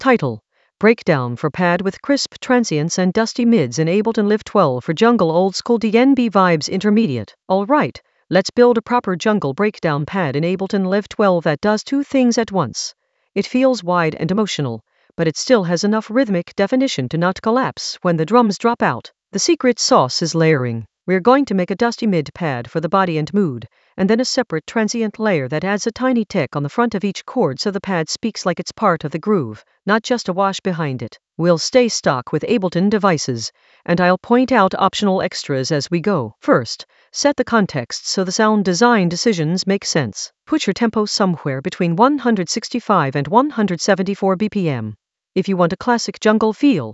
Title: Breakdown for pad with crisp transients and dusty mids in Ableton Live 12 for jungle old school DnB vibes intermediate. Alright, let's build a proper jungle breakdown pad in Ableton Live 12 that does two things at once. It feels wide and emotional, but it still has enough rhythmic definition to not collapse when the drums drop out. The secret sauce is layering. We're going to make a dusty mid pad for the body and mood, and then a separate transient layer that adds a tiny tick on the front of each chord so the pad speaks like it's part of the groove, not just a wash behind it. We'll stay stock with Ableton devices, and I'll point out optional extras as we go. First, set the context so the sound design decisions make sense. Put your tempo somewhere between 165 and 174 BPM. If you want a classic jungle feel,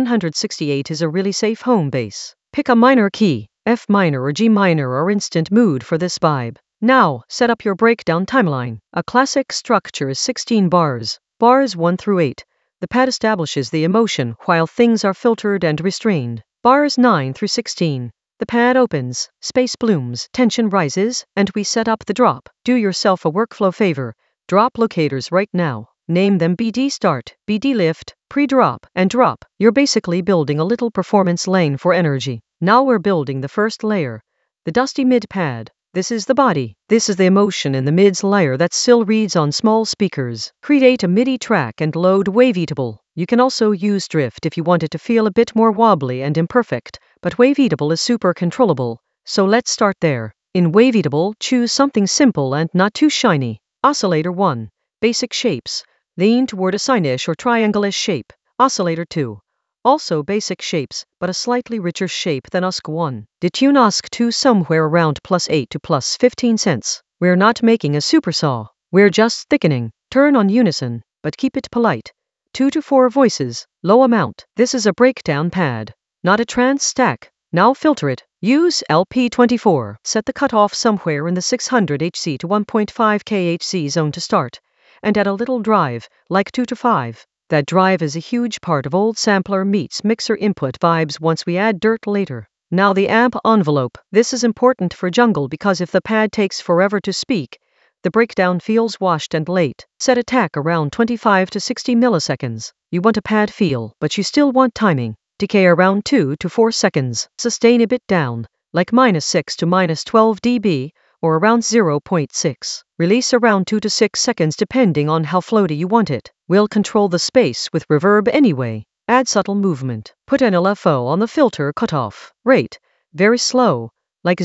168 is a really safe home base. Pick a minor key, F minor or G minor or instant mood for this vibe. Now, set up your breakdown timeline. A classic structure is 16 bars. Bars 1 through 8. The pad establishes the emotion while things are filtered and restrained. Bars 9 through 16. The pad opens, space blooms, tension rises, and we set up the drop. Do yourself a workflow favor. Drop locators right now. Name them BD Start, BD Lift, Pre-Drop, and Drop. You're basically building a little performance lane for energy. Now we're building the first layer, the dusty mid pad. This is the body. This is the emotion in the mids layer that still reads on small speakers. Create a MIDI track and load Waveatable. You can also use Drift if you want it to feel a bit more wobbly and imperfect, but Waveatable is super controllable, so let's start there. In Waveatable, choose something simple and not too shiny. Oscillator 1. Basic shapes. Lean toward a sine-ish or triangle-ish shape. Oscillator 2. Also basic shapes, but a slightly richer shape than OSC1. Detune OSC2 somewhere around +8 to +15 cents. We're not making a supersaw. We're just thickening. Turn on unison, but keep it polite. 2 to 4 voices, low amount. This is a breakdown pad, not a trance stack. Now filter it. Use LP24. Set the cutoff somewhere in the 600 Hz to 1.5 kHz zone to start, and add a little drive, like 2 to 5. That drive is a huge part of old sampler meets mixer input vibes once we add dirt later. Now the amp envelope. This is important for jungle because if the pad takes forever to speak, the breakdown feels washed and late. Set attack around 25 to 60 milliseconds. You want a pad feel, but you still want timing. Decay around 2 to 4 seconds. Sustain a bit down, like -6 to -12 dB, or around 0.6. Release around 2 to 6 seconds depending on how floaty you want it. We'll control the space with reverb anyway. Add subtle movement. Put an LFO on the filter cutoff. Rate. Very slow, like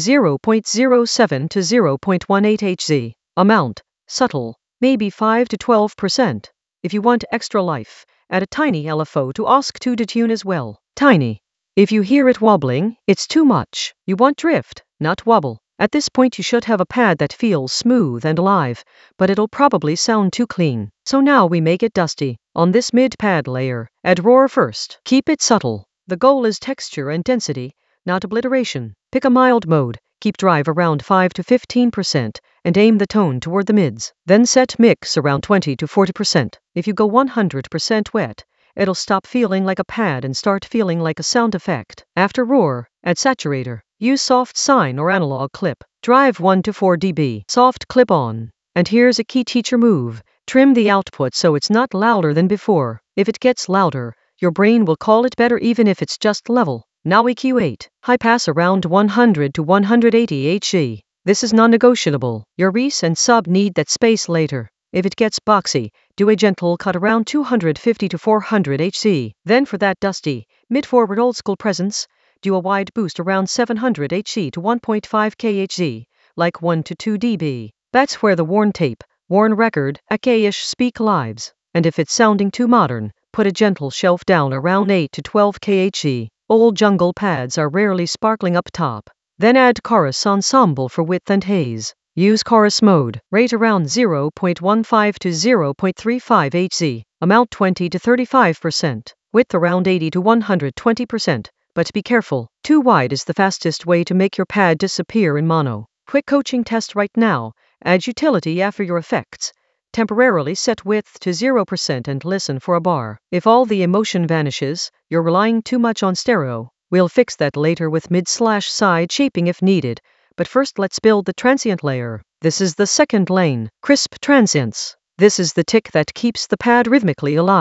0.07 to 0.18 Hz. Amount. Subtle. Maybe 5 to 12%. If you want extra life, add a tiny LFO to OSC2 detune as well. Tiny. If you hear it wobbling, it's too much. You want drift, not wobble. At this point you should have a pad that feels smooth and alive, but it'll probably sound too clean. So now we make it dusty. On this mid pad layer, add roar first. Keep it subtle. The goal is texture and density, not obliteration. Pick a mild mode, keep drive around 5 to 15%, and aim the tone toward the mids. Then set mix around 20 to 40%. If you go 100% wet, it'll stop feeling like a pad and start feeling like a sound effect. After roar, add saturator. Use soft sine or analog clip. Drive 1 to 4 dB. Soft clip on. And here's a key teacher move. Trim the output so it's not louder than before. If it gets louder, your brain will call it better even if it's just level. Now EQ8. High pass around 100 to 180 Hz. This is non-negotiable. Your res and sub need that space later. If it gets boxy, do a gentle cut around 250 to 400 Hz. Then for that dusty, mid-forward old school presence, do a wide boost around 700 Hz to 1.5 kHz, like 1 to 2 dB. That's where the worn tape, worn record, AK-ish speak lives. And if it's sounding too modern, put a gentle shelf down around 8 to 12 kHz. Old jungle pads are rarely sparkling up top. Then add chorus ensemble for width and haze. Use chorus mode. Rate around 0.15 to 0.35 Hz. Amount 20 to 35%. Width around 80 to 120%. But be careful, too wide is the fastest way to make your pad disappear in mono. Quick coaching test right now. Add utility after your effects. Temporarily set width to 0% and listen for a bar. If all the emotion vanishes, you're relying too much on stereo. We'll fix that later with mid/side shaping if needed. But first let's build the transient layer. This is the second lane, crisp transients. This is the tick that keeps the pad rhythmically alive.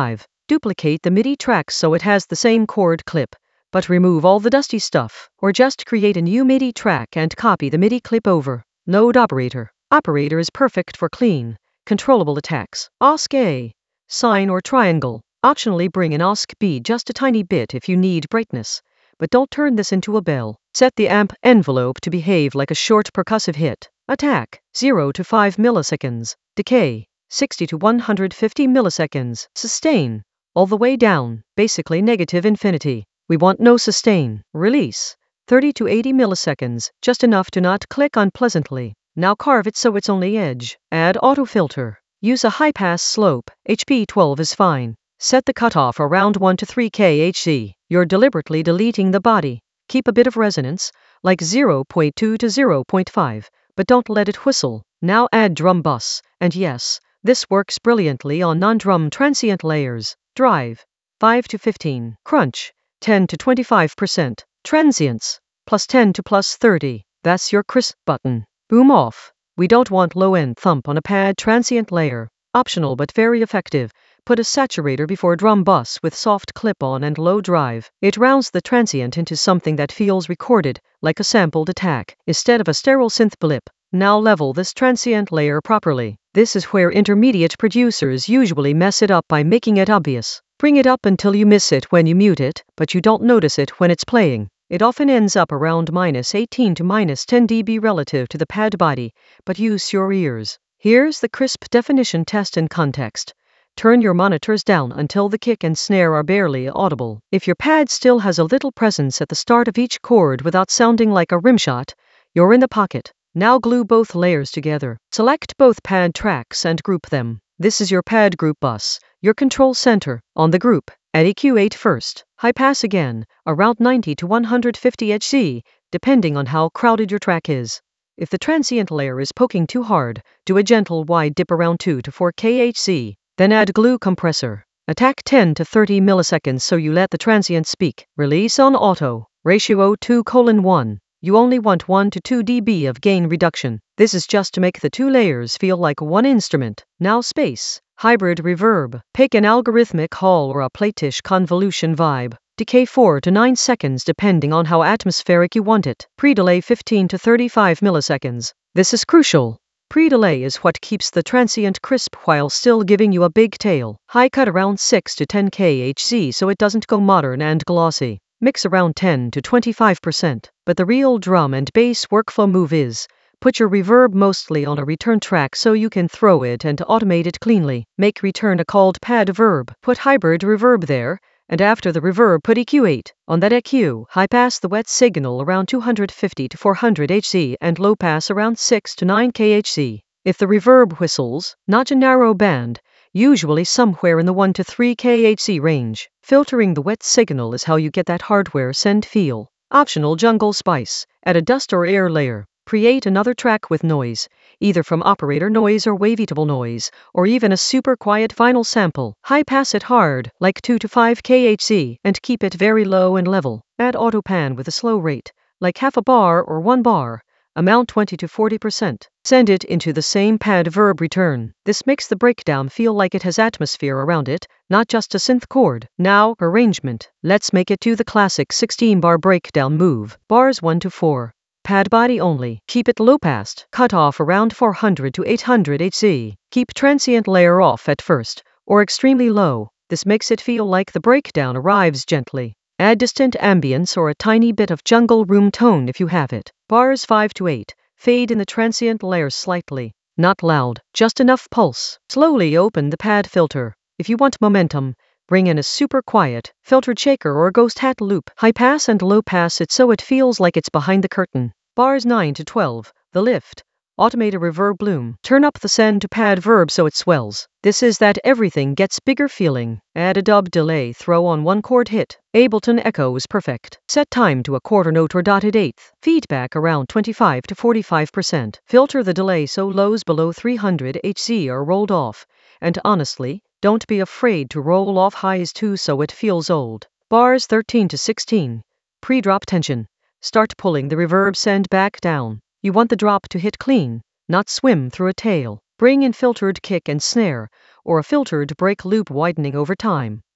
Duplicate the MIDI tracks so it has the same chord clip, but remove all the dusty stuff, or just create a new MIDI track and copy the MIDI clip over. Load operator. Operator is perfect for clean, controllable attacks. OSC A, sine or triangle. Optionally bring in OSC B just a tiny bit if you need brightness, but don't turn this into a bell. Set the amp envelope to behave like a short percussive hit. Attack 0 to 5 milliseconds. Decay 60 to 150 milliseconds. Sustain all the way down, basically negative infinity. We want no sustain. Release 30 to 80 milliseconds, just enough to not click unpleasantly. Now carve it so it's only edge. Add auto filter. Use a high pass slope. HP 12 is fine. Set the cutoff around 1 to 3 kHz. You're deliberately deleting the body. Keep a bit of resonance, like 0.2 to 0.5, but don't let it whistle. Now add drum bus, and yes, this works brilliantly on non-drum transient layers. Drive 5 to 15. Crunch 10 to 25%. Transients plus 10 to plus 30. That's your crisp button. Boom off. We don't want low-end thump on a pad transient layer. Optional but very effective. Put a saturator before drum bus with soft clip-on and low drive. It rounds the transient into something that feels recorded, like a sampled attack, instead of a sterile synth blip. Now level this transient layer properly. This is where intermediate producers usually mess it up by making it obvious. Bring it up until you miss it when you mute it, but you don't notice it when it's playing. It often ends up around -18 to -10 dB relative to the pad body, but use your ears. Here's the crisp definition test in context. Turn your monitors down until the kick and snare are barely audible. If your pad still has a little presence at the start of each chord without sounding like a rimshot, you're in the pocket. Now glue both layers together. Select both pad tracks and group them. This is your pad group bus, your control center. On the group, add EQ8 first. High pass again, around 90 to 150 Hz, depending on how crowded your track is. If the transient layer is poking too hard, do a gentle wide dip around 2 to 4 kHz. Then add glue compressor. Attack 10 to 30 milliseconds so you let the transient speak. Release on auto. Ratio 2:1. You only want 1 to 2 dB of gain reduction. This is just to make the two layers feel like one instrument. Now space. Hybrid reverb. Pick an algorithmic Hall or a Platish convolution vibe. Decay 4 to 9 seconds depending on how atmospheric you want it. Pre-delay 15 to 35 milliseconds. This is crucial. Pre-delay is what keeps the transient crisp while still giving you a big tail. High cut around 6 to 10 kHz so it doesn't go modern and glossy. Mix around 10 to 25%. But the real drum and bass workflow move is, put your reverb mostly on a return track so you can throw it and automate it cleanly. Make return a called pad verb. Put hybrid reverb there, and after the reverb put EQ8. On that EQ, high pass the wet signal around 250 to 400 Hz and low pass around 6 to 9 kHz. If the reverb whistles, notch a narrow band, usually somewhere in the 1 to 3 kHz range. Filtering the wet signal is how you get that hardware send feel. Optional jungle spice. Add a dust or air layer. Create another track with noise, either from operator noise or wavetable noise, or even a super quiet vinyl sample. High pass it hard, like 2 to 5 kHz, and keep it very low and level. Add auto pan with a slow rate, like half a bar or 1 bar, amount 20 to 40%. Send it into the same pad verb return. This makes the breakdown feel like it has atmosphere around it, not just a synth chord. Now, arrangement. Let's make it to the classic 16-bar breakdown move. Bars 1 to 4. Pad body only. Keep it low passed. Cut off around 400 to 800 Hz. Keep transient layer off at first, or extremely low. This makes it feel like the breakdown arrives gently. Add distant ambience or a tiny bit of jungle room tone if you have it. Bars 5 to 8. Fade in the transient layer slightly. Not loud, just enough pulse. Slowly open the pad filter. If you want momentum, bring in a super quiet, filtered shaker or ghost hat loop. High pass and low pass it so it feels like it's behind the curtain. Bars 9 to 12. The lift. Automate a reverb bloom. Turn up the send to pad verb so it swells. This is that everything gets bigger feeling. Add a dub delay throw on 1 chord hit. Ableton Echo is perfect. Set time to a quarter note or dotted eighth. Feedback around 25 to 45%. Filter the delay so lows below 300 Hz are rolled off. And honestly, don't be afraid to roll off highs too so it feels old. Bars 13 to 16. Pre-drop tension. Start pulling the reverb send back down. You want the drop to hit clean, not swim through a tail. Bring in filtered kick and snare, or a filtered break loop widening over time.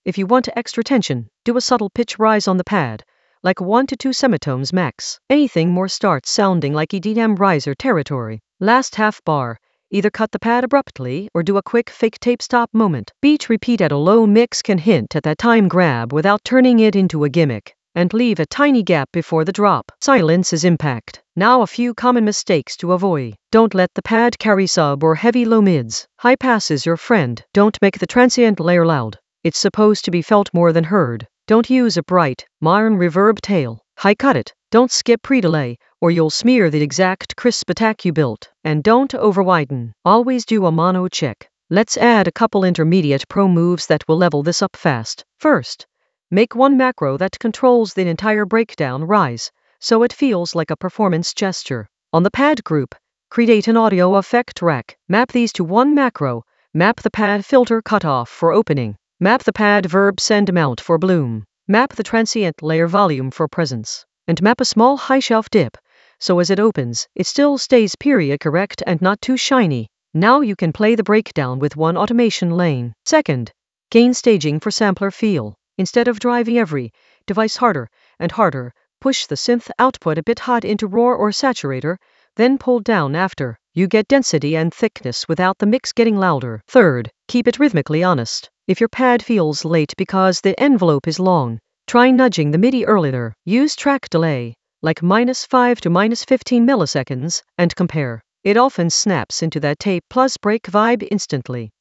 If you want extra tension, do a subtle pitch rise on the pad, like 1 to 2 semitones max. Anything more starts sounding like EDM riser territory. Last half bar, either cut the pad abruptly or do a quick fake tape stop moment. Beat repeat at a low mix can hint at that time grab without turning it into a gimmick, and leave a tiny gap before the drop. Silence is impact. Now a few common mistakes to avoid. Don't let the pad carry sub or heavy low mids. High pass is your friend. Don't make the transient layer loud. It's supposed to be felt more than heard. Don't use a bright, modern reverb tail. High cut it. Don't skip pre-delay, or you'll smear the exact crisp attack you built. And don't over-widen. Always do a mono check. Let's add a couple intermediate pro moves that will level this up fast. First, make one macro that controls the entire breakdown rise, so it feels like a performance gesture. On the pad group, create an audio effect rack. Map these to one macro. Map the pad filter cutoff for opening. Map the pad verb send amount for bloom. Map the transient layer volume for presence. And map a small high shelf dip, so as it opens, it still stays period correct and not too shiny. Now you can play the breakdown with one automation lane. Second, gain staging for sampler feel. Instead of driving every device harder and harder, push the synth output a bit hot into roar or saturator, then pull down after. You get density and thickness without the mix getting louder. Third, keep it rhythmically honest. If your pad feels late because the envelope is long, try nudging the MIDI earlier. Use track delay, like -5 to -15 milliseconds, and compare. It often snaps into that tape plus break vibe instantly.